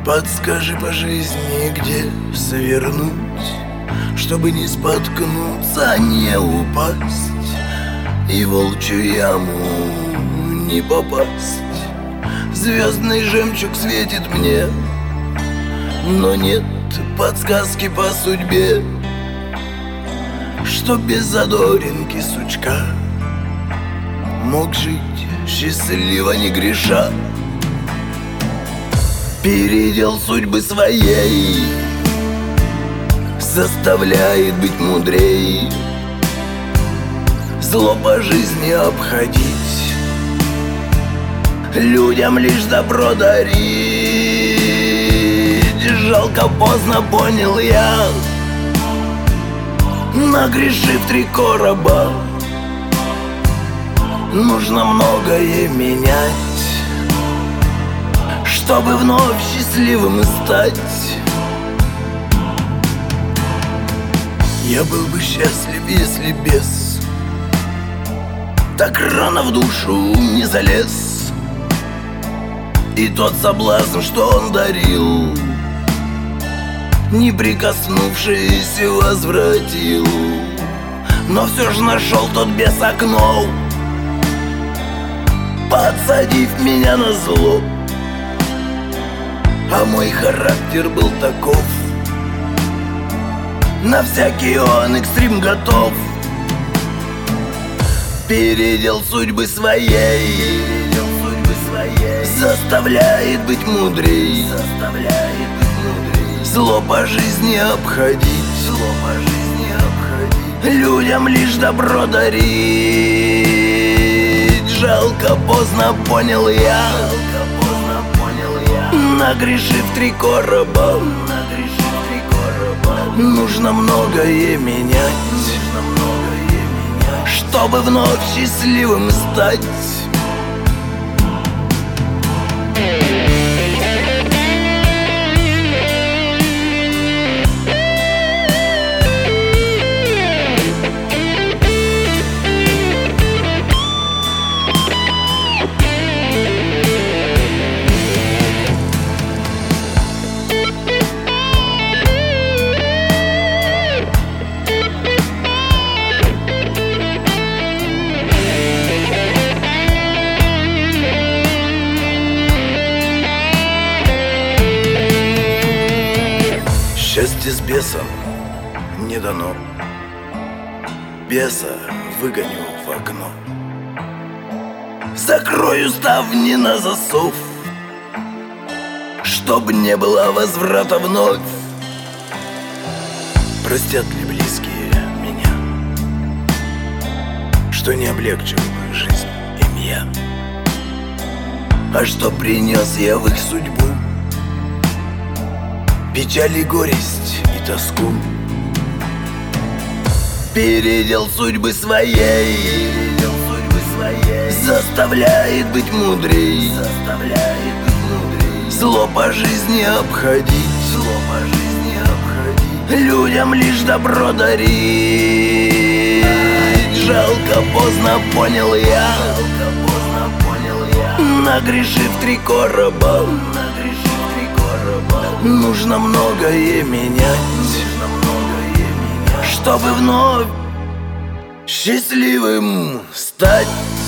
Подскажи по жизни, где свернуть, чтобы не споткнуться, не упасть и в волчью яму не попасть. Звездный жемчуг светит мне, но нет подсказки по судьбе, что без задоринки сучка мог жить счастливо не греша. Передел судьбы своей заставляет быть мудрей, зло по жизни обходить, людям лишь добро дарить. Жалко, поздно понял я, нагрешив 3 короба, нужно многое менять, чтобы вновь счастливым стать. Я был бы счастлив, если бес так рано в душу не залез, и тот соблазн, что он дарил, не прикоснувшись, возвратил. Но все же нашел тот бес окно, подсадив меня на зло. А мой характер был таков, на всякий он экстрим готов. Передел судьбы своей заставляет быть мудрей, зло по жизни обходить, людям лишь добро дарить. Жалко, поздно понял я, нагрешив 3 короба, нужно многое менять, чтобы вновь счастливым стать. Счастье с бесом не дано, беса выгоню в окно, закрою ставни на засов, чтоб не было возврата вновь. Простят ли близкие меня, что не облегчил жизнь им я? А что принес я в их судьбу? Печаль и горесть и тоску. Передел судьбы своей заставляет быть мудрей, зло по жизни обходить, людям лишь добро дарить. Жалко, поздно понял я, нагрешив 3 короба, нужно многое менять, чтобы вновь счастливым стать.